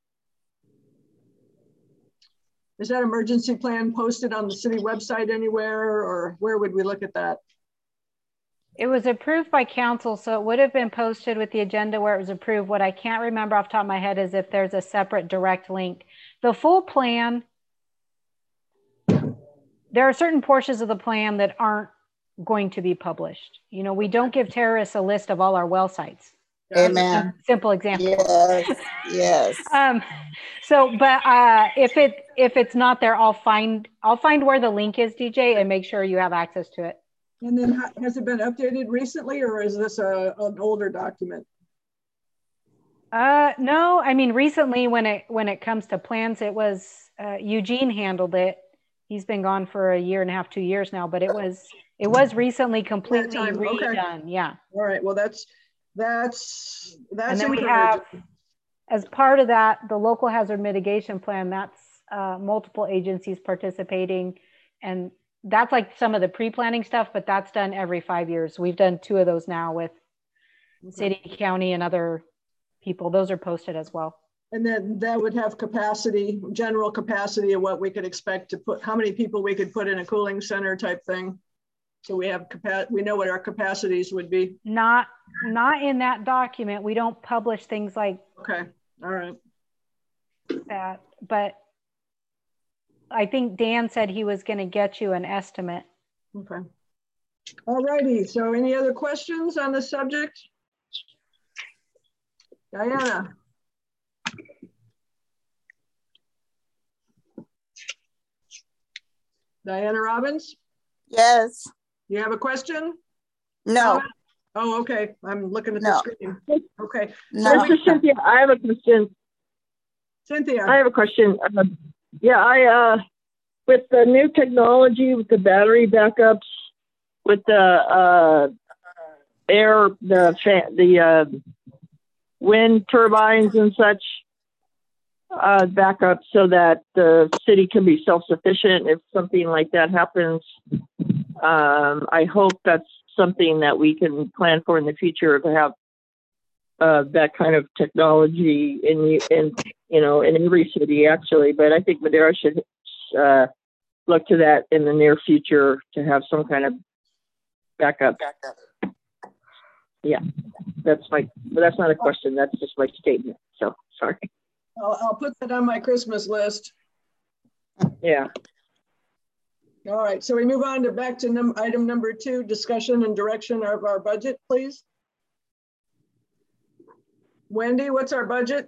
Is that emergency plan posted on the city website anywhere, or where would we look at that? It was approved by council, so it would have been posted with the agenda where it was approved. What I can't remember off the top of my head is if there's a separate direct link. The full plan, there are certain portions of the plan that aren't going to be published. We don't give terrorists a list of all our well sites. Amen. Simple example. Yes. But if it's not there, I'll find where the link is, DJ, and make sure you have access to it. And then has it been updated recently, or is this an older document? No, I mean, recently when it comes to plans, it was Eugene handled it. He's been gone for a year and a half, 2 years now, but it was recently completely redone. Okay. Yeah. All right. Well, that's and then we have as part of that, the local hazard mitigation plan, that's multiple agencies participating. And that's like some of the pre-planning stuff, but that's done every 5 years. We've done 2 of those now with city, county, and other people. Those are posted as well. And then that would have capacity, general capacity of what we could expect to put, how many people we could put in a cooling center type thing. So we have we know what our capacities would be. Not in that document. We don't publish things like okay, all right, that. But I think Dan said he was going to get you an estimate. Okay. All righty. So any other questions on the subject? Diana. Diana Robbins? Yes. You have a question? No. Oh, okay. I'm looking at the screen. Okay. No. This is Cynthia. I have a question. Cynthia. I have a question. With the new technology, with the battery backups, with the wind turbines and such backup, so that the city can be self-sufficient if something like that happens. I hope that's something that we can plan for in the future, to have that kind of technology in every city, actually. But I think Madera should look to that in the near future, to have some kind of backup. Yeah, that's not a question. That's just my statement. So sorry. I'll put that on my Christmas list. Yeah. All right, so we move on to back to item number 2, discussion and direction of our budget, please. Wendy, what's our budget?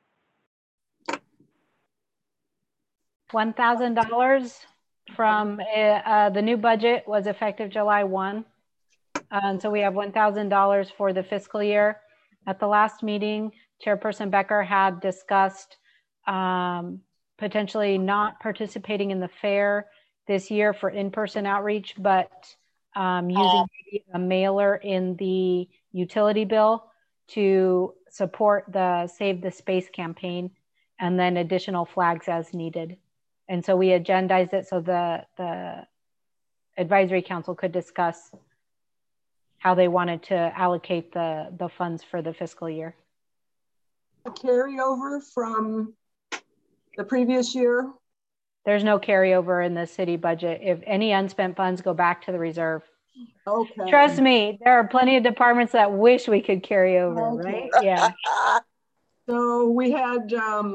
$1,000 from the new budget was effective July 1. And so we have $1,000 for the fiscal year. At the last meeting, Chairperson Becker had discussed potentially not participating in the fair this year for in-person outreach, but using a mailer in the utility bill to support the Save the Space campaign, and then additional flags as needed. And so we agendized it so the advisory council could discuss how they wanted to allocate the funds for the fiscal year. A carryover from the previous year? There's no carryover in the city budget. If any unspent funds go back to the reserve. Okay. Trust me, there are plenty of departments that wish we could carry over, right? Yeah. So we had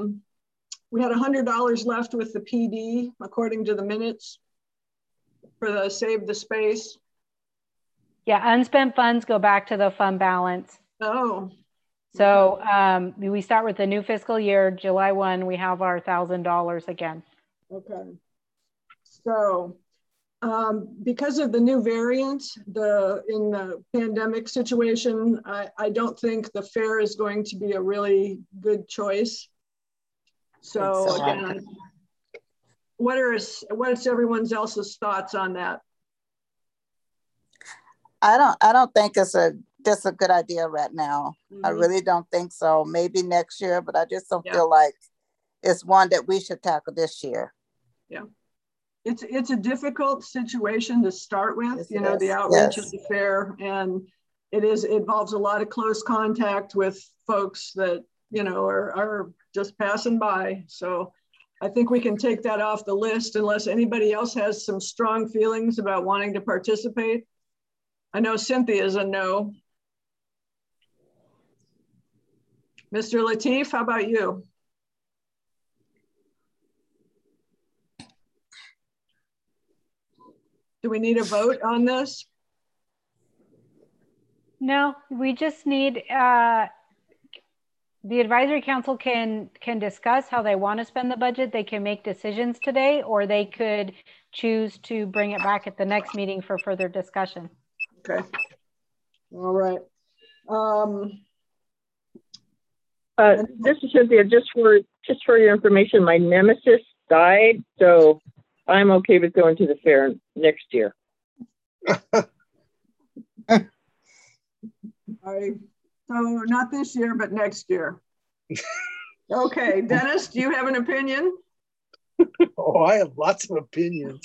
$100 left with the PD, according to the minutes, for the Save the Space. Yeah, unspent funds go back to the fund balance. Oh. So we start with the new fiscal year, July 1, we have our $1,000 again. Okay. So because of the new variant, in the pandemic situation, I don't think the fair is going to be a really good choice. So again, what's everyone else's thoughts on that? I don't think it's just a good idea right now. Mm-hmm. I really don't think so. Maybe next year, but I just don't feel like it's one that we should tackle this year. Yeah, it's a difficult situation to start with. The outreach of the fair, and it involves a lot of close contact with folks that are just passing by. So I think we can take that off the list unless anybody else has some strong feelings about wanting to participate. I know Cynthia's a no. Mr. Lateef, how about you? Do we need a vote on this? No, we just need, the advisory council can discuss how they want to spend the budget. They can make decisions today, or they could choose to bring it back at the next meeting for further discussion. Okay. All right. This is Cynthia. Just for your information, my nemesis died, so I'm okay with going to the fair next year. So not this year, but next year. Okay, Dennis, do you have an opinion? Oh, I have lots of opinions.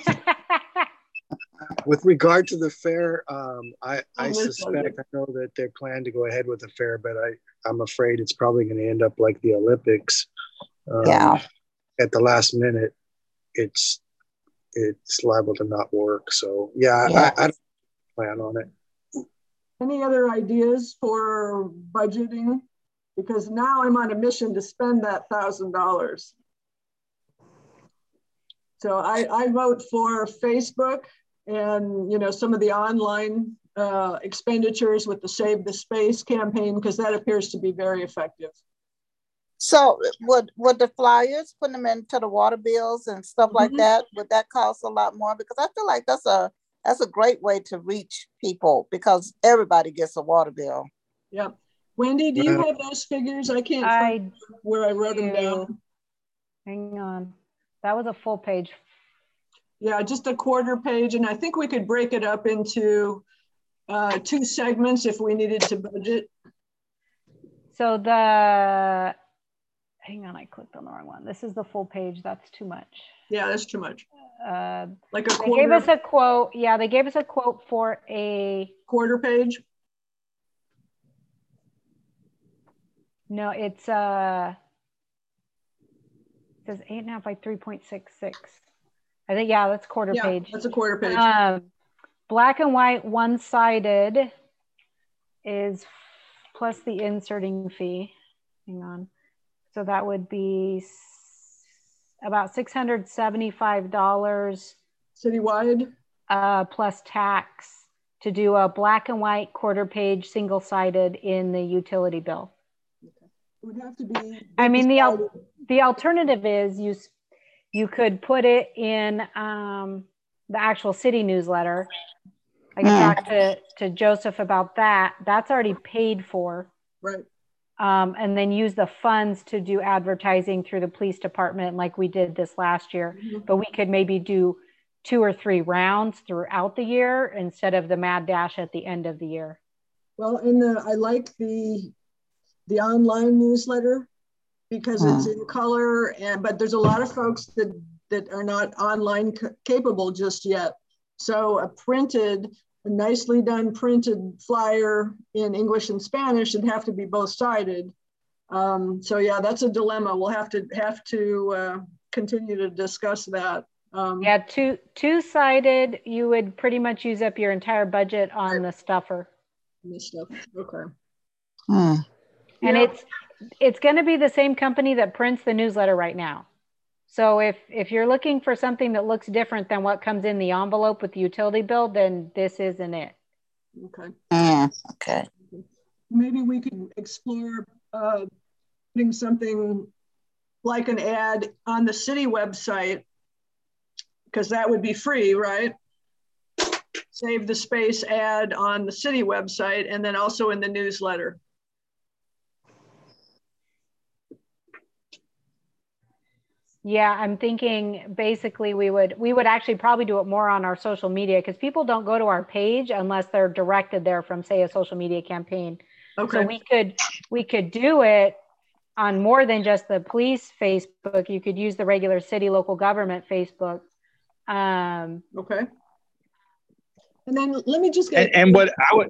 With regard to the fair, I suspect, I know that they plan to go ahead with the fair, but I'm afraid it's probably going to end up like the Olympics. Yeah. At the last minute, it's liable to not work. So yeah, I don't plan on it. Any other ideas for budgeting? Because now I'm on a mission to spend that $1,000. So I vote for Facebook and, you know, some of the online expenditures with the Save the Space campaign, because that appears to be very effective. So would the flyers, putting them into the water bills and stuff like that, would that cost a lot more? Because I feel like that's a great way to reach people, because everybody gets a water bill. Yep. Wendy, do you have those figures? I can't find where I wrote them down. Hang on. That was a full page. Yeah, just a quarter page. And I think we could break it up into 2 segments if we needed to budget. So hang on, I clicked on the wrong one. This is the full page. That's too much. Yeah, that's too much. Like a quarter. They gave us a quote. Yeah, they gave us a quote for a quarter page. No, it says 8.5 by 3.66. I think, yeah, that's quarter page. That's a quarter page. Black and white, one-sided is plus the inserting fee. Hang on. So that would be about $675 citywide, plus tax, to do a black and white quarter page single-sided in the utility bill. It would have to be. I mean, the alternative is you could put it in the actual city newsletter. I can talk to Joseph about that. That's already paid for. Right. And then use the funds to do advertising through the police department like we did this last year. But we could maybe do 2 or 3 rounds throughout the year instead of the mad dash at the end of the year. Well, I like the online newsletter because it's in color, but there's a lot of folks that are not online capable just yet. So a nicely done printed flyer in English and Spanish would have to be both sided. So yeah, that's a dilemma. We'll have to continue to discuss that. Yeah, two-sided, you would pretty much use up your entire budget on the stuffer. The stuff. Okay. And it's going to be the same company that prints the newsletter right now. So if you're looking for something that looks different than what comes in the envelope with the utility bill, then this isn't it. Okay. Okay. Maybe we could explore putting something like an ad on the city website, because that would be free, right? Save the Space ad on the city website and then also in the newsletter. Yeah, I'm thinking basically we would actually probably do it more on our social media, because people don't go to our page unless they're directed there from, say, a social media campaign. Okay. So we could do it on more than just the police Facebook. You could use the regular city local government Facebook. Okay. And then let me just get. And what I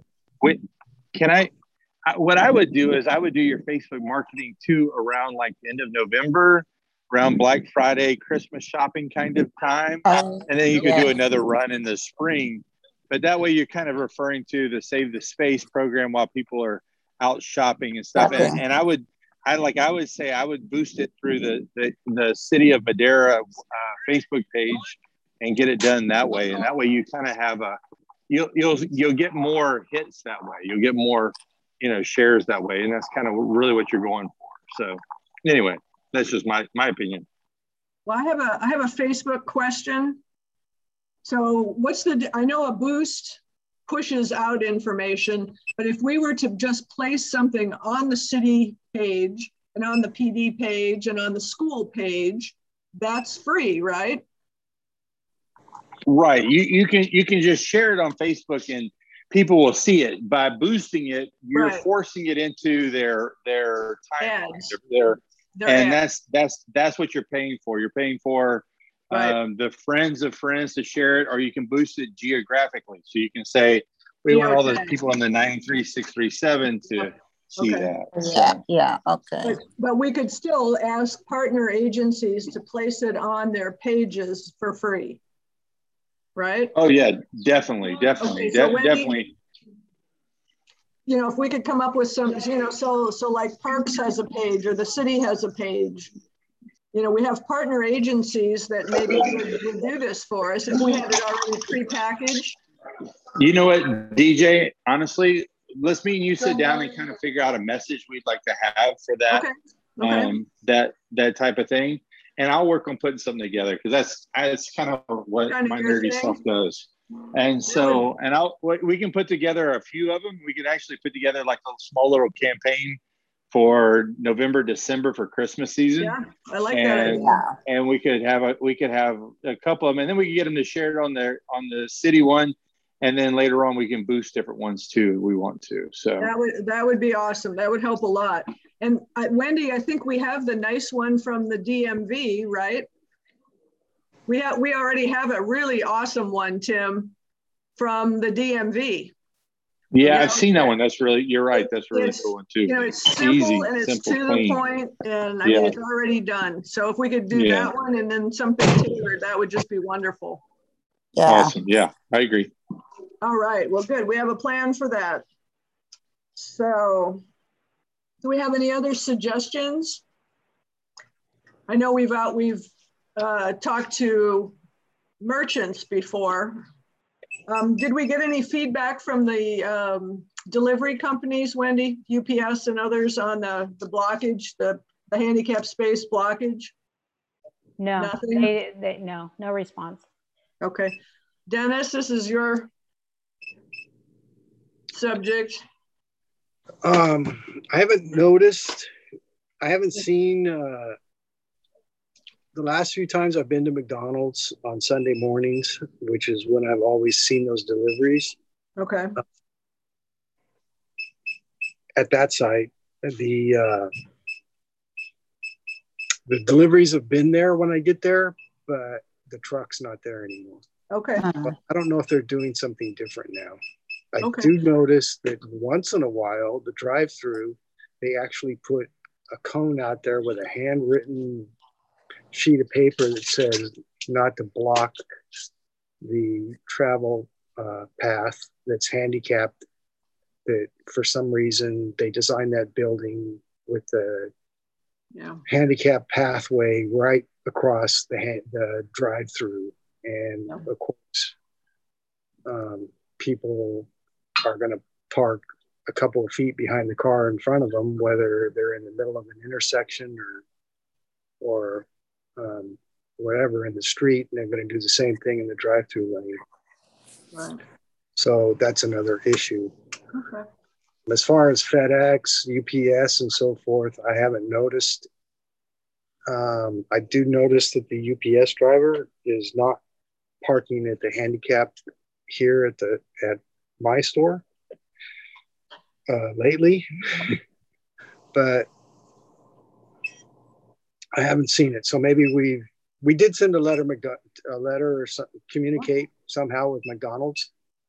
would do is I would do your Facebook marketing too around like the end of November, around Black Friday, Christmas shopping kind of time. And then you could do another run in the spring. But that way you're kind of referring to the Save the Space program while people are out shopping and stuff. Okay. And I would say I would boost it through the City of Madera Facebook page and get it done that way. And that way you kind of have you'll get more hits that way. You'll get more, shares that way. And that's kind of really what you're going for. So anyway, that's just my opinion. Well, I have a Facebook question. So I know a boost pushes out information, but if we were to just place something on the city page and on the PD page and on the school page, that's free, right? Right. You can just share it on Facebook, people will see it. By boosting it, you're Right. forcing it into their timeline. Ads. Their and ads. that's what you're paying for. You're paying for Right. the friends of friends to share it, or you can boost it geographically. So you can say, we want all those Geotag. people in the 93637 to see Okay. that. Yeah, okay. But we could still ask partner agencies to place it on their pages for free, right? Oh yeah, definitely. Okay, so Wendy, Definitely. you know, if we could come up with some, you know, so like Parks has a page or the city has a page. You know, we have partner agencies that maybe would do this for us if we had it already prepackaged. You know what, DJ, honestly, let's me and you sit down and kind of figure out a message we'd like to have for that. Okay. That type of thing. And I'll work on putting something together, because that's kind of what my nerdy stuff does. And so, and we can put together a few of them. We could actually put together like a small little campaign for November, December for Christmas season. Yeah, I like that idea. And we could have a couple of them, and then we can get them to share it on the city one. And then later on, we can boost different ones too, if we want to. So that would be awesome. That would help a lot. And Wendy, I think we have the nice one from the DMV, right? We already have a really awesome one, Tim, from the DMV. Yeah, I've seen that one. You're right. That's a really cool one too. You know, it's simple, easy, and it's simple, to clean. the point, and I mean, it's already done. So if we could do that one and then something tailored, that would just be wonderful. Yeah. Awesome. Yeah, I agree. All right. Well, good. We have a plan for that. So do we have any other suggestions? I know we've talked to merchants before. Did we get any feedback from the delivery companies, Wendy, UPS and others, on the blockage, the handicap space blockage? No, Nothing? No response. Okay. Dennis, this is your subject. I haven't noticed, I haven't seen, the last few times I've been to McDonald's on Sunday mornings, which is when I've always seen those deliveries. Okay. At that site, the deliveries have been there when I get there, but the truck's not there anymore. Okay. But I don't know if they're doing something different now. I Okay. do notice that once in a while, the drive-through, they actually put a cone out there with a handwritten sheet of paper that says not to block the travel path that's handicapped. That for some reason they designed that building with the handicap pathway right across the drive-through, and of course, people are going to park a couple of feet behind the car in front of them, whether they're in the middle of an intersection or whatever in the street, and they're going to do the same thing in the drive-through lane. Right. So that's another issue. Okay. As far as FedEx, UPS, and so forth, I haven't noticed. I do notice that the UPS driver is not parking at the handicap here at my store lately, but I haven't seen it. So maybe we did send a letter or something, communicate somehow with McDonald's.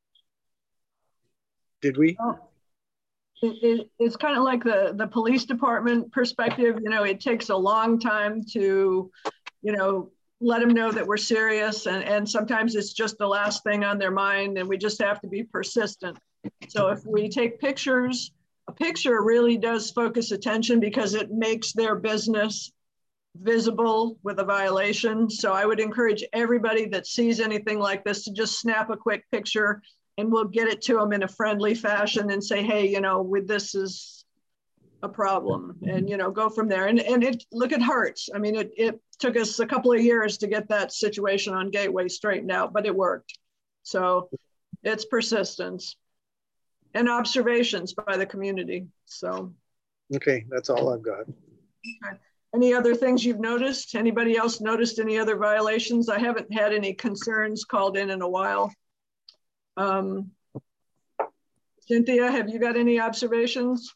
Did we? Oh. It's kind of like the police department perspective. You know, it takes a long time to, let them know that we're serious. And sometimes it's just the last thing on their mind, and we just have to be persistent. So if we take pictures, a picture really does focus attention because it makes their business visible with a violation. So I would encourage everybody that sees anything like this to just snap a quick picture, and we'll get it to them in a friendly fashion and say, hey, with this is a problem, and, go from there. And look at Hertz. I mean, it took us a couple of years to get that situation on Gateway straightened out, but it worked. So it's persistence and observations by the community. So. Okay, that's all I've got. Okay. Any other things you've noticed? Anybody else noticed any other violations? I haven't had any concerns called in a while. Cynthia, have you got any observations?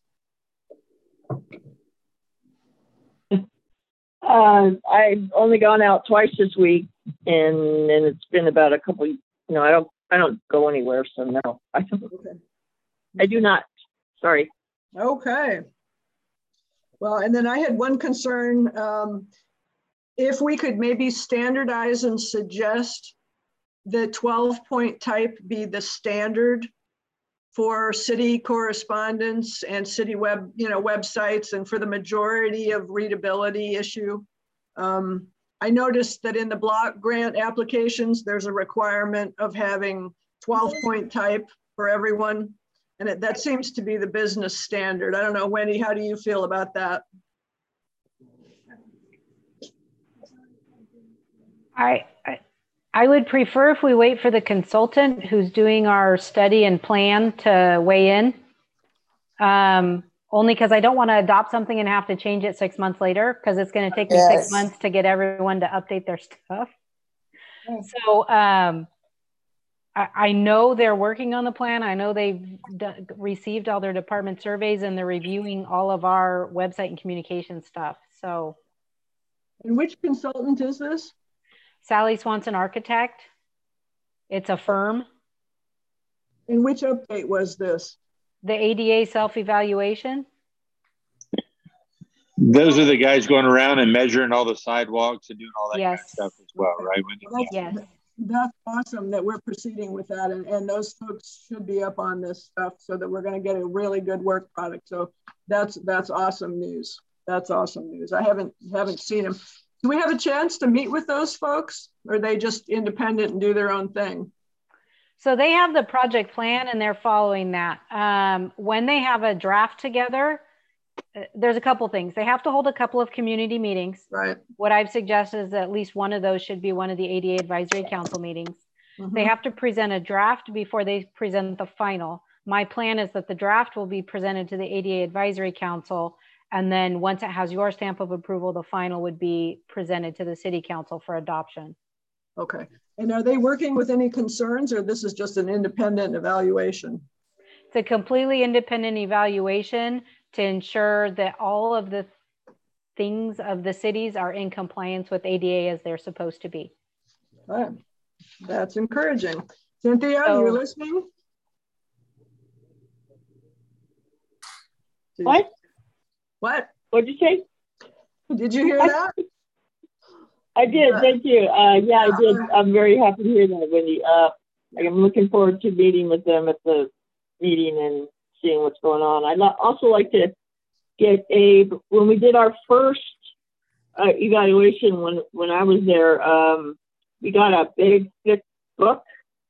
I've only gone out twice this week, and it's been about a couple. I don't go anywhere, so no, I don't. Okay. I do not. Sorry. Okay. Well, and then I had one concern. If we could maybe standardize and suggest the 12-point type be the standard for city correspondence and city websites, and for the majority of readability issue. I noticed that in the block grant applications, there's a requirement of having 12-point type for everyone. And that seems to be the business standard. I don't know, Wendy, how do you feel about that? I would prefer if we wait for the consultant who's doing our study and plan to weigh in. Only because I don't want to adopt something and have to change it 6 months later, because it's going to take me 6 months to get everyone to update their stuff. So I know they're working on the plan. I know they've received all their department surveys, and they're reviewing all of our website and communication stuff. So, and which consultant is this? Sally Swanson Architect. It's a firm. And which update was this? The ADA self-evaluation. Those are the guys going around and measuring all the sidewalks and doing all that kind of stuff as well, right? Yes. That's awesome that we're proceeding with that. And those folks should be up on this stuff so that we're going to get a really good work product. So that's awesome news. That's awesome news. I haven't seen them. Do we have a chance to meet with those folks, or are they just independent and do their own thing? So they have the project plan and they're following that. When they have a draft together, there's a couple things. They have to hold a couple of community meetings. Right. What I've suggested is that at least one of those should be one of the ADA Advisory Council meetings. Mm-hmm. They have to present a draft before they present the final. My plan is that the draft will be presented to the ADA Advisory Council, and then once it has your stamp of approval, the final would be presented to the City Council for adoption. Okay. And are they working with any concerns, or this is just an independent evaluation? It's a completely independent evaluation to ensure that all of the things of the cities are in compliance with ADA as they're supposed to be. Right. That's encouraging. Cynthia, are you listening? What? What? What'd you say? Did you hear that? I did, thank you. Yeah, I did. I'm very happy to hear that, Wendy. I'm looking forward to meeting with them at the meeting and seeing what's going on. I'd also like to get when we did our first evaluation, when I was there, we got a big, thick book,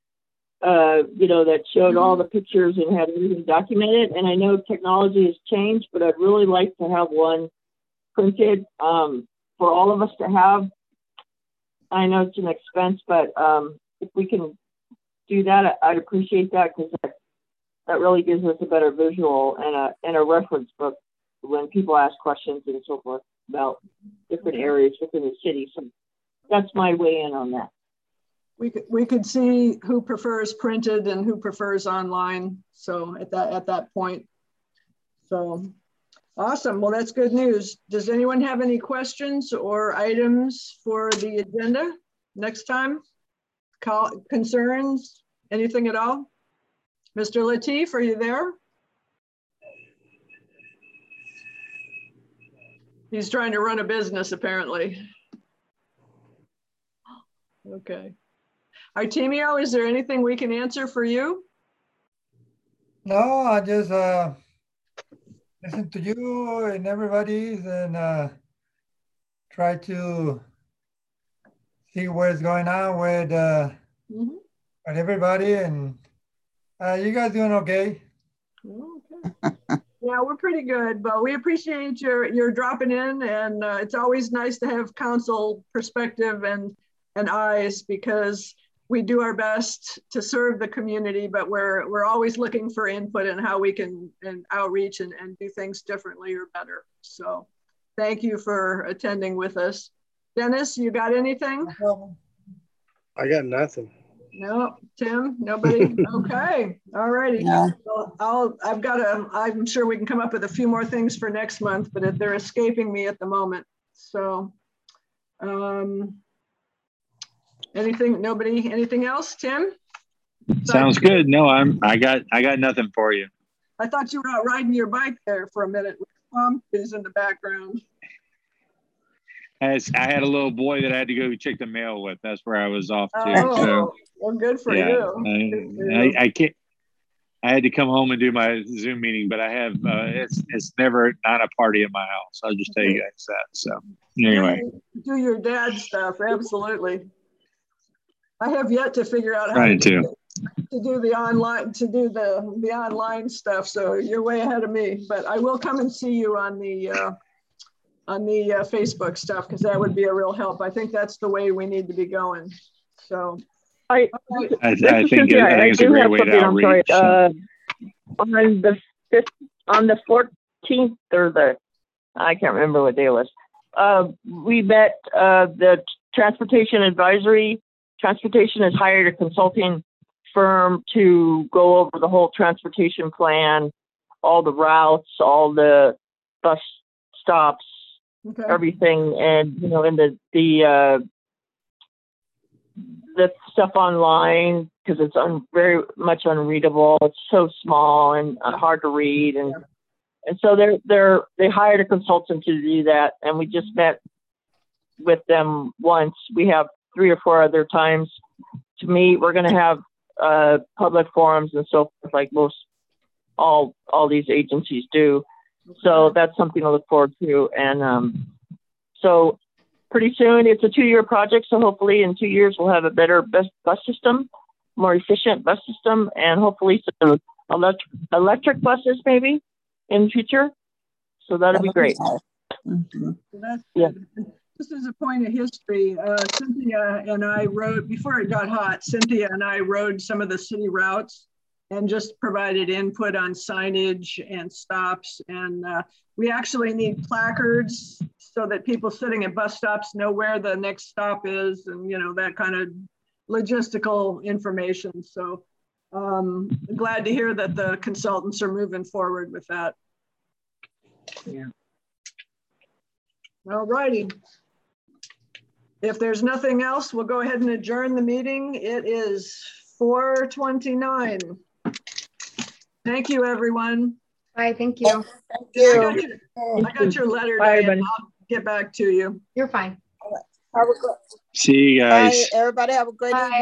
that showed all the pictures and had everything documented. And I know technology has changed, but I'd really like to have one printed for all of us to have. I know it's an expense, but if we can do that, I'd appreciate that, because that really gives us a better visual and a reference book when people ask questions and so forth about different areas within the city. So that's my way in on that. We could see who prefers printed and who prefers online. So at that point. So awesome. Well, that's good news. Does anyone have any questions or items for the agenda next time? Concerns? Anything at all? Mr. Lateef, are you there? He's trying to run a business, apparently. Okay. Artemio, is there anything we can answer for you? No, I just listen to you and everybody, and try to see what's going on with everybody, and you guys doing okay? Okay. Yeah, we're pretty good, but we appreciate your dropping in, and it's always nice to have council perspective and eyes, because we do our best to serve the community, but we're always looking for input and how we can outreach and do things differently or better. So thank you for attending with us. Dennis, you got anything? I got nothing. No, Tim, nobody. Okay, all righty. No. Well, I'm sure we can come up with a few more things for next month, but they're escaping me at the moment. So, anything else, Tim? Sounds good. No, I got nothing for you. I thought you were out riding your bike there for a minute with Tom is in the background. As I had a little boy that I had to go check the mail with. That's where I was off to. Oh, so well, good for yeah, you. I can't. I had to come home and do my Zoom meeting, but I have it's never not a party in my house. I'll just tell you guys that. So anyway, do your dad stuff. Absolutely. I have yet to figure out how to do the online stuff. So you're way ahead of me. But I will come and see you on the Facebook stuff, because that would be a real help. I think that's the way we need to be going. So I think it's a great way to outreach. On the 14th or I can't remember what day it was. We met the Transportation Advisory. Transportation has hired a consulting firm to go over the whole transportation plan, all the routes, all the bus stops, everything, and in the stuff online, because it's very much unreadable. It's so small and hard to read, and so they hired a consultant to do that, and we just met with them once. We have 3 or 4 other times to meet. We're going to have public forums and so forth, like all these agencies do. So that's something to look forward to, and so pretty soon. It's a 2-year project, so hopefully in 2 years we'll have a better bus system, more efficient bus system, and hopefully some electric buses maybe in the future. So that'll be great. Mm-hmm. Yeah. Just as a point of history, Cynthia and I rode, before it got hot, Cynthia and I rode some of the city routes and just provided input on signage and stops. And we actually need placards so that people sitting at bus stops know where the next stop is, and that kind of logistical information. So glad to hear that the consultants are moving forward with that. Yeah. All righty. If there's nothing else, we'll go ahead and adjourn the meeting. It is 4:29. Thank you, everyone. Bye, thank you. Thank you. I got your letter, Diane. I'll get back to you. You're fine. Have a good, see you guys. Bye, everybody. Have a great evening.